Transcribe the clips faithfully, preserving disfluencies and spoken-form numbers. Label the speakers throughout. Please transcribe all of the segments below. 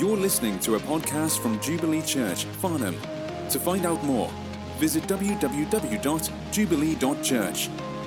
Speaker 1: You're listening to a podcast from Jubilee Church, Farnham. To find out more, visit w w w dot jubilee dot church.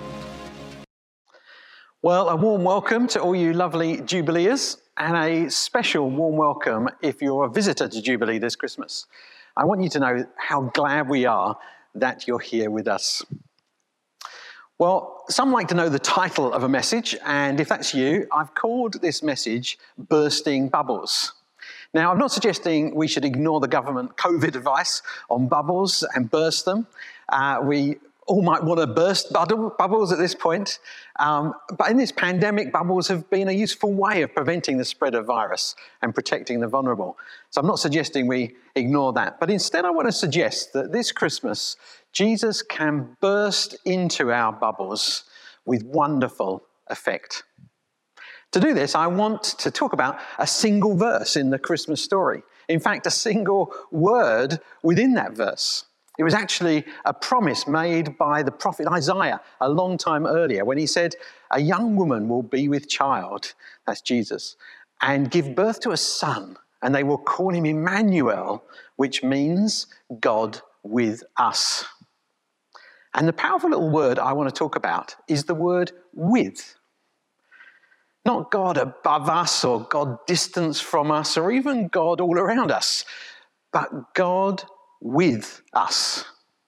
Speaker 2: Well, a warm welcome to all you lovely Jubileers, and a special warm welcome if you're a visitor to Jubilee this Christmas. I want you to know how glad we are that you're here with us. Well, some like to know the title of a message, and if that's you, I've called this message Bursting Bubbles. Now, I'm not suggesting we should ignore the government COVID advice on bubbles and burst them. Uh, we all might want to burst bubbles at this point. Um, but in this pandemic, bubbles have been a useful way of preventing the spread of virus and protecting the vulnerable. So I'm not suggesting we ignore that. But instead, I want to suggest that this Christmas, Jesus can burst into our bubbles with wonderful effect. To do this, I want to talk about a single verse in the Christmas story. In fact, a single word within that verse. It was actually a promise made by the prophet Isaiah a long time earlier when he said, "A young woman will be with child," that's Jesus, "and give birth to a son, and they will call him Emmanuel," which means God with us. And the powerful little word I want to talk about is the word with. Not God above us or God distant from us or even God all around us, but God with us.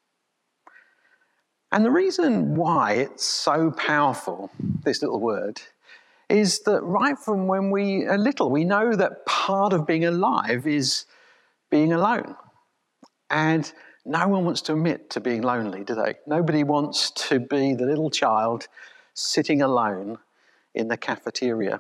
Speaker 2: And the reason why it's so powerful, this little word, is that right from when we are little, we know that part of being alive is being alone. And no one wants to admit to being lonely, do they? Nobody wants to be the little child sitting alone in the cafeteria.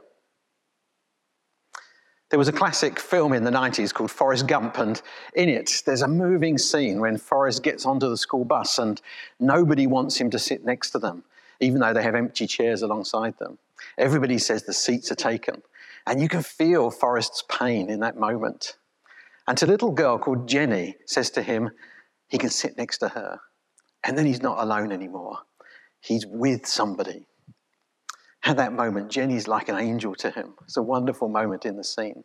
Speaker 2: There was a classic film in the nineties called Forrest Gump, and in it there's a moving scene when Forrest gets onto the school bus and nobody wants him to sit next to them, even though they have empty chairs alongside them. Everybody says the seats are taken, and you can feel Forrest's pain in that moment. And a little girl called Jenny says to him, he can sit next to her, and then he's not alone anymore. He's with somebody. At that moment, Jenny's like an angel to him. It's a wonderful moment in the scene.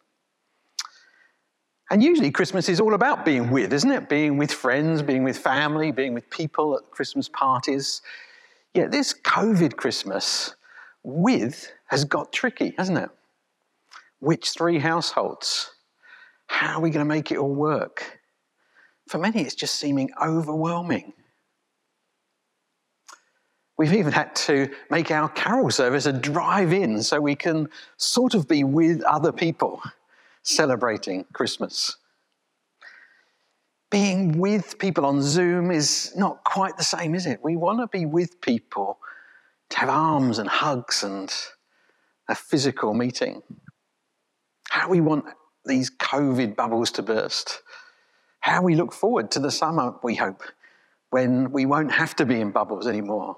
Speaker 2: And usually Christmas is all about being with, isn't it? Being with friends, being with family, being with people at Christmas parties. Yet this COVID Christmas, with has got tricky, hasn't it? Which three households? How are we going to make it all work? For many, it's just seeming overwhelming. We've even had to make our carol service a drive-in so we can sort of be with other people celebrating Christmas. Being with people on Zoom is not quite the same, is it? We want to be with people, to have arms and hugs and a physical meeting. How we want these COVID bubbles to burst. How we look forward to the summer, we hope, when we won't have to be in bubbles anymore.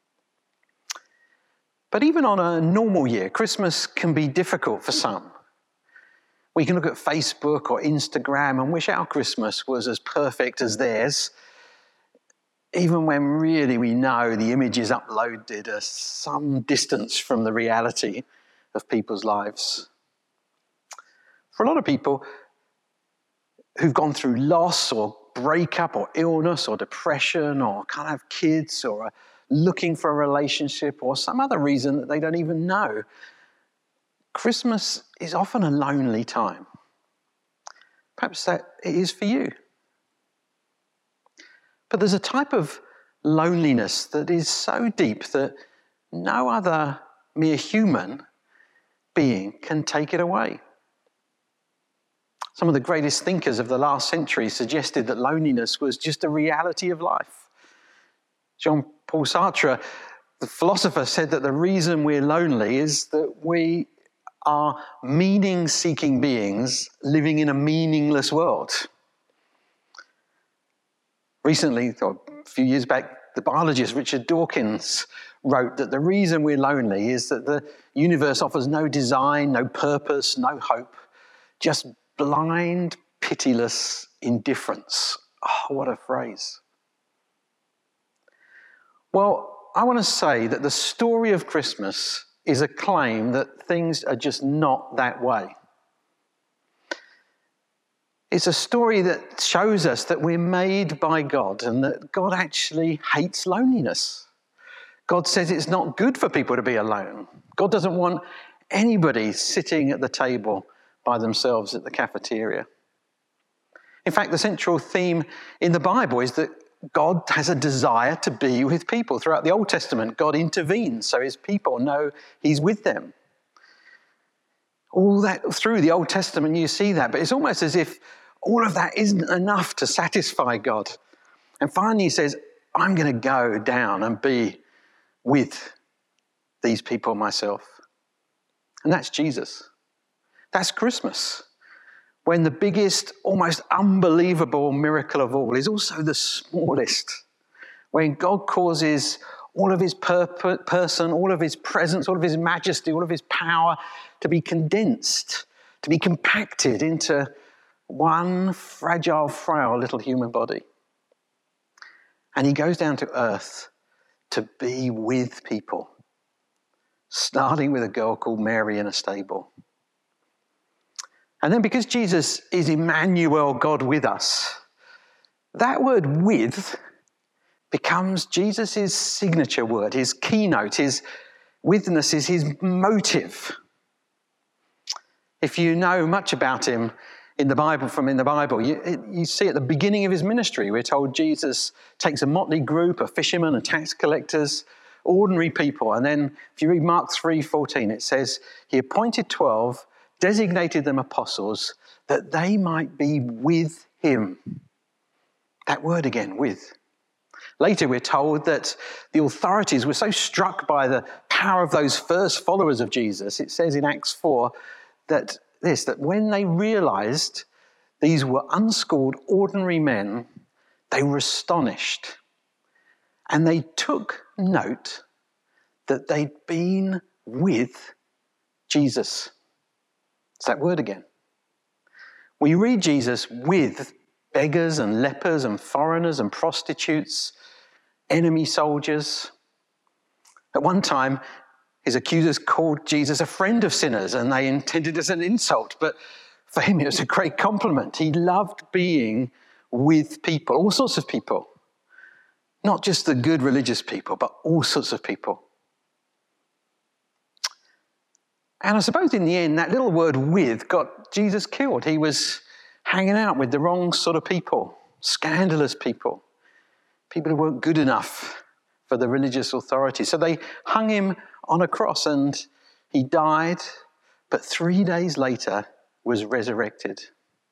Speaker 2: But even on a normal year, Christmas can be difficult for some. We can look at Facebook or Instagram and wish our Christmas was as perfect as theirs, even when really we know the images uploaded are some distance from the reality of people's lives. For a lot of people who've gone through loss or breakup or illness or depression or can't have kids or a looking for a relationship or some other reason that they don't even know, Christmas is often a lonely time. Perhaps that it is for you. But there's a type of loneliness that is so deep that no other mere human being can take it away. Some of the greatest thinkers of the last century suggested that loneliness was just a reality of life. Jean-Paul Sartre, the philosopher, said that the reason we're lonely is that we are meaning-seeking beings living in a meaningless world. Recently, or a few years back, the biologist Richard Dawkins wrote that the reason we're lonely is that the universe offers no design, no purpose, no hope, just blind, pitiless indifference. Oh, what a phrase. Well, I want to say that the story of Christmas is a claim that things are just not that way. It's a story that shows us that we're made by God and that God actually hates loneliness. God says it's not good for people to be alone. God doesn't want anybody sitting at the table by themselves at the cafeteria. In fact, the central theme in the Bible is that God has a desire to be with people. Throughout the Old Testament, God intervenes so his people know he's with them. All that through the Old Testament, you see that, but it's almost as if all of that isn't enough to satisfy God. And finally he says, I'm going to go down and be with these people myself. And that's Jesus. That's Christmas, when the biggest, almost unbelievable miracle of all is also the smallest, when God causes all of his per- person, all of his presence, all of his majesty, all of his power to be condensed, to be compacted into one fragile, frail little human body. And he goes down to earth to be with people, starting with a girl called Mary in a stable. And then because Jesus is Emmanuel, God with us, that word with becomes Jesus' signature word, his keynote, his withness is his motive. If you know much about him in the Bible, from in the Bible, you, you see at the beginning of his ministry, we're told Jesus takes a motley group of fishermen and tax collectors, ordinary people. And then if you read Mark three fourteen, it says, he appointed twelve, designated them apostles, that they might be with him. That word again, with. Later we're told that the authorities were so struck by the power of those first followers of Jesus, it says in Acts four, that this, that when they realized these were unschooled, ordinary men, they were astonished. And they took note that they'd been with Jesus. It's that word again. We read Jesus with beggars and lepers and foreigners and prostitutes, enemy soldiers. At one time, his accusers called Jesus a friend of sinners, and they intended it as an insult. But for him, it was a great compliment. He loved being with people, all sorts of people. Not just the good religious people, but all sorts of people. And I suppose in the end, that little word with got Jesus killed. He was hanging out with the wrong sort of people, scandalous people, people who weren't good enough for the religious authority. So they hung him on a cross and he died, but three days later was resurrected.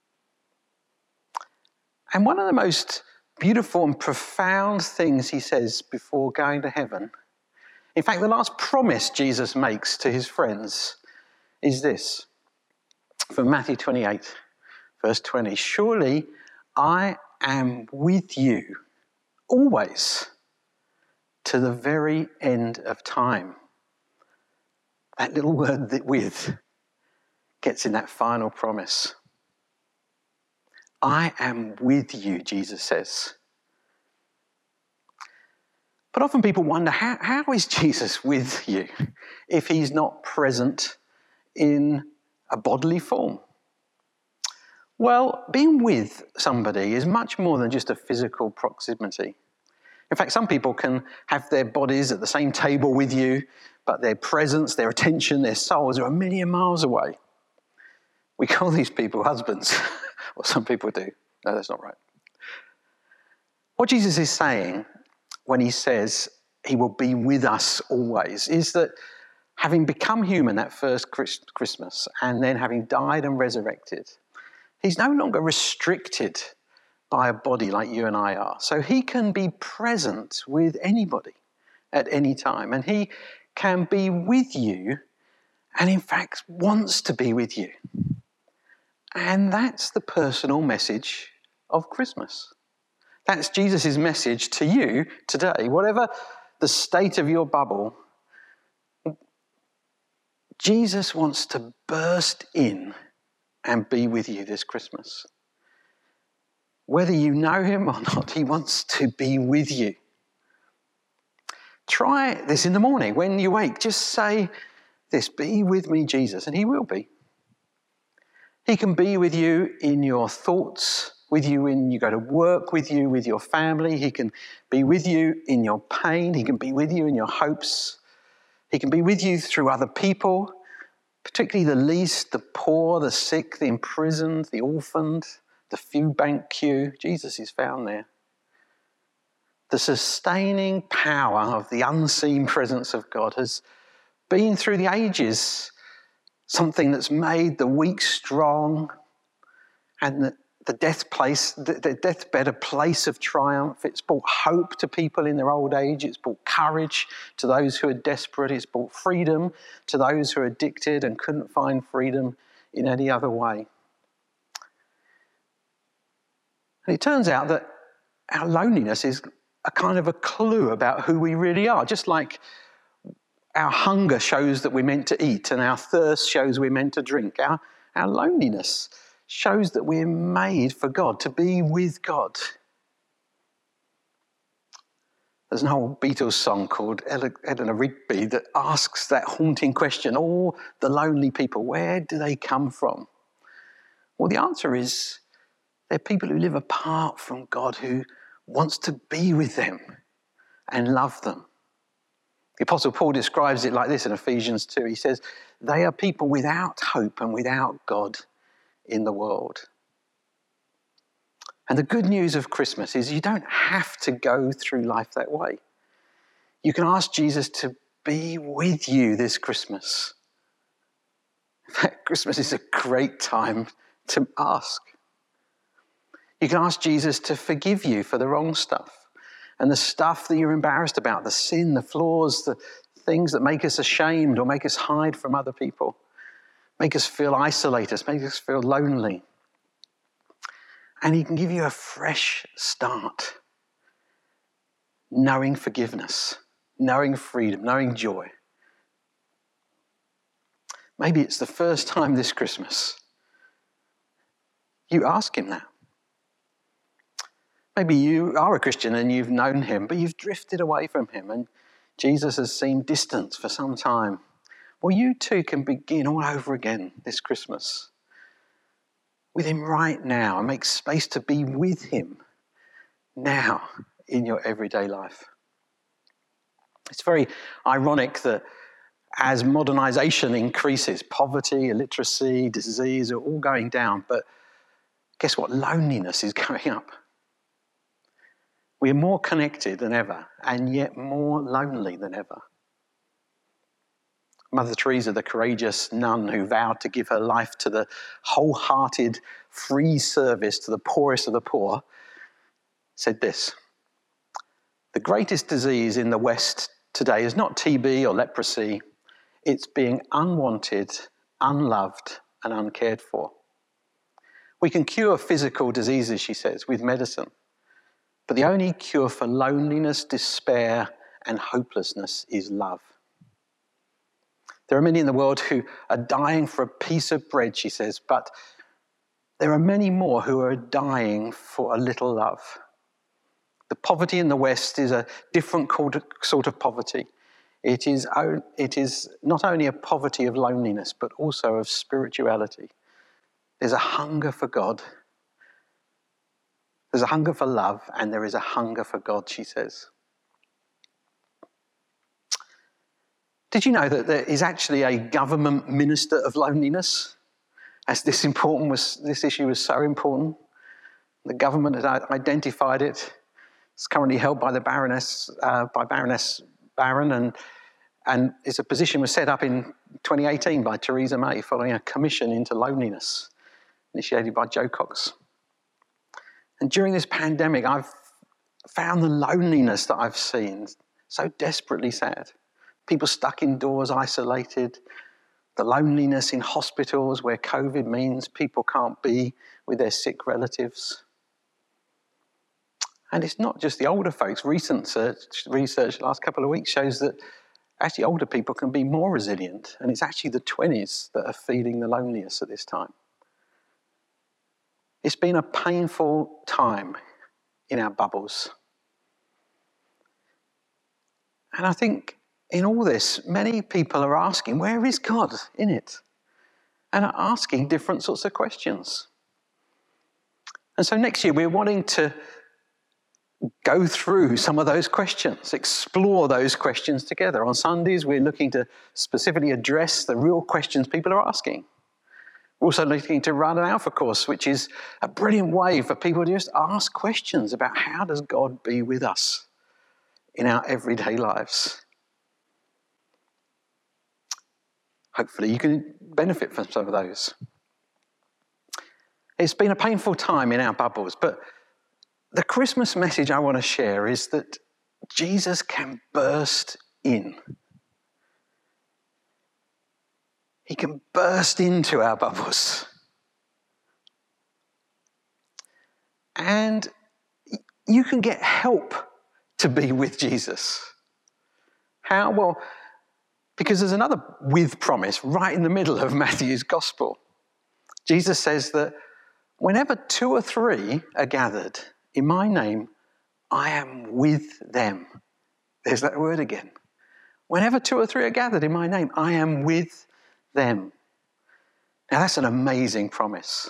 Speaker 2: And one of the most beautiful and profound things he says before going to heaven, in fact, the last promise Jesus makes to his friends is this, from Matthew twenty-eight, verse twenty, surely I am with you always to the very end of time. That little word that with gets in that final promise. I am with you, Jesus says. But often people wonder, how, how is Jesus with you if he's not present in a bodily form? Well, being with somebody is much more than just a physical proximity. In fact, some people can have their bodies at the same table with you, but their presence, their attention, their souls are a million miles away. We call these people husbands, or some people do. No, that's not right. What Jesus is saying when he says he will be with us always is that having become human that first Christmas and then having died and resurrected, he's no longer restricted by a body like you and I are. So he can be present with anybody at any time. And he can be with you and in fact wants to be with you. And that's the personal message of Christmas. That's Jesus' message to you today. Whatever the state of your bubble, Jesus wants to burst in and be with you this Christmas. Whether you know him or not, he wants to be with you. Try this in the morning. When you wake, just say this, be with me, Jesus, and he will be. He can be with you in your thoughts, with you when you go to work, with you with your family. He can be with you in your pain. He can be with you in your hopes. He can be with you through other people, particularly the least, the poor, the sick, the imprisoned, the orphaned, the food bank queue. Jesus is found there. The sustaining power of the unseen presence of God has been through the ages something that's made the weak strong, and the, the death place, the, the deathbed a place of triumph. It's brought hope to people in their old age. It's brought courage to those who are desperate. It's brought freedom to those who are addicted and couldn't find freedom in any other way. And it turns out that our loneliness is a kind of a clue about who we really are, just like our hunger shows that we're meant to eat and our thirst shows we're meant to drink. Our, our loneliness shows that we're made for God, to be with God. There's an old Beatles song called Eleanor Rigby that asks that haunting question, all the lonely people, where do they come from? Well, the answer is they're people who live apart from God, who wants to be with them and love them. The Apostle Paul describes it like this in Ephesians two. He says, they are people without hope and without God in the world. And the good news of Christmas is you don't have to go through life that way. You can ask Jesus to be with you this Christmas. In fact, Christmas is a great time to ask. You can ask Jesus to forgive you for the wrong stuff. And the stuff that you're embarrassed about, the sin, the flaws, the things that make us ashamed or make us hide from other people, make us feel isolated, make us feel lonely. And he can give you a fresh start, knowing forgiveness, knowing freedom, knowing joy. Maybe it's the first time this Christmas you ask him that. Maybe you are a Christian and you've known him, but you've drifted away from him and Jesus has seemed distant for some time. Well, you too can begin all over again this Christmas with him right now and make space to be with him now in your everyday life. It's very ironic that as modernization increases, poverty, illiteracy, disease are all going down, but guess what? Loneliness is going up. We are more connected than ever, and yet more lonely than ever. Mother Teresa, the courageous nun who vowed to give her life to the wholehearted free service to the poorest of the poor, said this: the greatest disease in the West today is not T B or leprosy, it's being unwanted, unloved, and uncared for. We can cure physical diseases, she says, with medicine. But the only cure for loneliness, despair, and hopelessness is love. There are many in the world who are dying for a piece of bread, she says, but there are many more who are dying for a little love. The poverty in the West is a different sort of poverty. It is, it is not only a poverty of loneliness, but also of spirituality. There's a hunger for God. There's a hunger for love, and there is a hunger for God, she says. Did you know that there is actually a government minister of loneliness? As this important was, this issue was so important, the government has identified it. It's currently held by the Baroness, uh, by Baroness Barron, and and it's a position was set up in twenty eighteen by Theresa May, following a commission into loneliness, initiated by Jo Cox. And during this pandemic, I've found the loneliness that I've seen so desperately sad. People stuck indoors, isolated, the loneliness in hospitals where COVID means people can't be with their sick relatives. And it's not just the older folks. Recent search, research the last couple of weeks shows that actually older people can be more resilient, and it's actually the twenties that are feeling the loneliness at this time. It's been a painful time in our bubbles. And I think in all this, many people are asking, where is God in it? and are asking different sorts of questions. And so next year we're wanting to go through some of those questions, explore those questions together. On Sundays we're looking to specifically address the real questions people are asking. We're also looking to run an Alpha course, which is a brilliant way for people to just ask questions about how does God be with us in our everyday lives. Hopefully you can benefit from some of those. It's been a painful time in our bubbles, but the Christmas message I want to share is that Jesus can burst in. He can burst into our bubbles. And you can get help to be with Jesus. How? Well, because there's another with promise right in the middle of Matthew's gospel. Jesus says that whenever two or three are gathered in my name, I am with them. There's that word again. Whenever two or three are gathered in my name, I am with them. Now that's an amazing promise.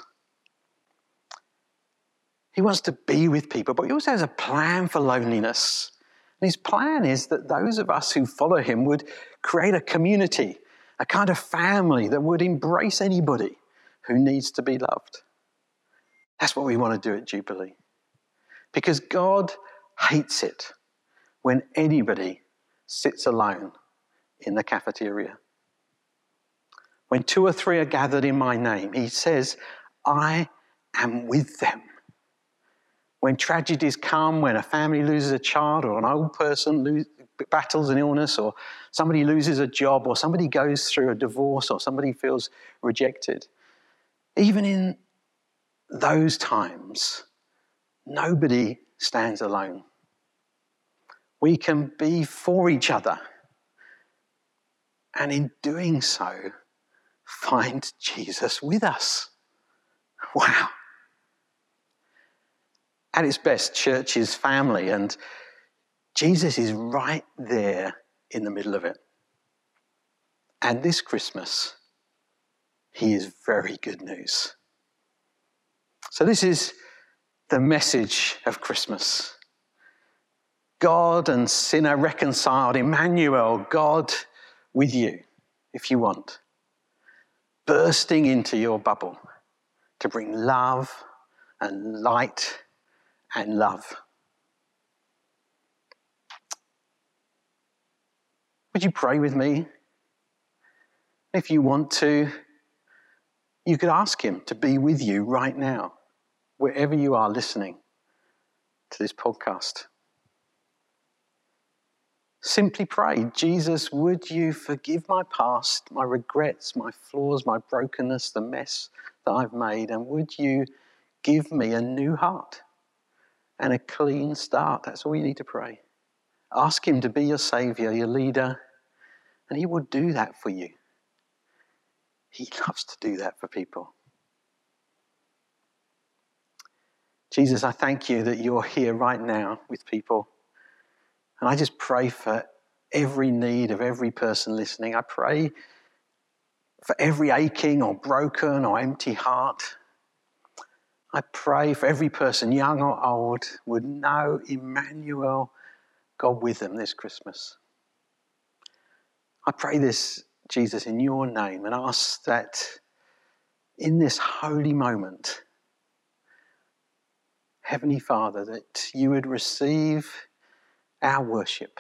Speaker 2: He wants to be with people, but he also has a plan for loneliness. And his plan is that those of us who follow him would create a community, a kind of family that would embrace anybody who needs to be loved. That's what we want to do at Jubilee. Because God hates it when anybody sits alone in the cafeteria. When two or three are gathered in my name, he says, I am with them. When tragedies come, when a family loses a child or an old person lose, battles an illness or somebody loses a job or somebody goes through a divorce or somebody feels rejected, even in those times, nobody stands alone. We can be for each other, and in doing so, find Jesus with us. Wow. At its best, church is family, and Jesus is right there in the middle of it. And this Christmas, he is very good news. So this is the message of Christmas. God and sinner reconciled, Emmanuel, God with you, if you want, bursting into your bubble to bring love and light and love. Would you pray with me? If you want to, you could ask him to be with you right now, wherever you are listening to this podcast. Simply pray, Jesus, would you forgive my past, my regrets, my flaws, my brokenness, the mess that I've made, and would you give me a new heart and a clean start? That's all you need to pray. Ask him to be your saviour, your leader, and he will do that for you. He loves to do that for people. Jesus, I thank you that you're here right now with people. And I just pray for every need of every person listening. I pray for every aching or broken or empty heart. I pray for every person, young or old, would know Emmanuel, God with them this Christmas. I pray this, Jesus, in your name, and ask that in this holy moment, Heavenly Father, that you would receive our worship.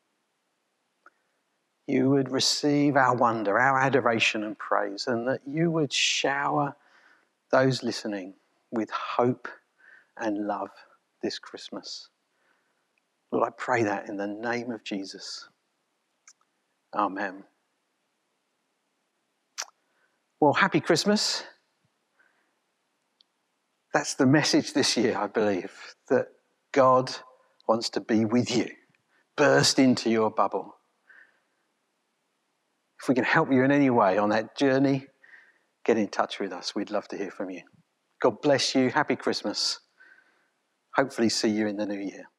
Speaker 2: You would receive our wonder, our adoration and praise, and that you would shower those listening with hope and love this Christmas. Lord, I pray that in the name of Jesus. Amen. Well, happy Christmas. That's the message this year, I believe, that God wants to be with you. Burst into your bubble. If we can help you in any way on that journey, get in touch with us. We'd love to hear from you. God bless you. Happy Christmas. Hopefully see you in the new year.